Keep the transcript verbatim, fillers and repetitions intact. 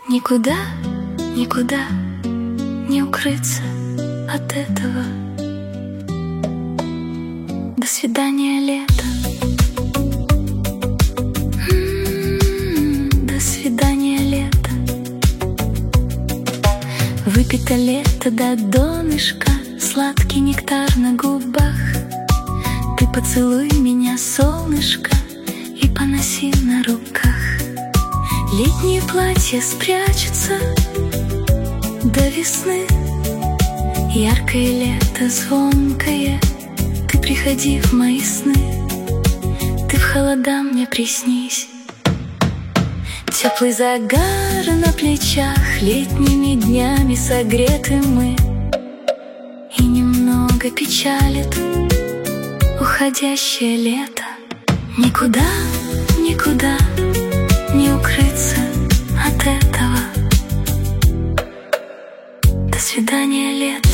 Никуда, никуда не укрыться от этого. До свидания, лето. М-м-м, до свидания, лето. Выпито лето до донышка, сладкий нектар на губах. Ты поцелуй меня, солнышко, и поноси на руках. Летние платья спрячутся до весны. Яркое лето, звонкое, ты приходи в мои сны. Ты в холода мне приснись. Теплый загар на плечах, летними днями согреты мы. И немного печалит уходящее лето. Никуда, никуда не укрыться от этого. До свидания, лето.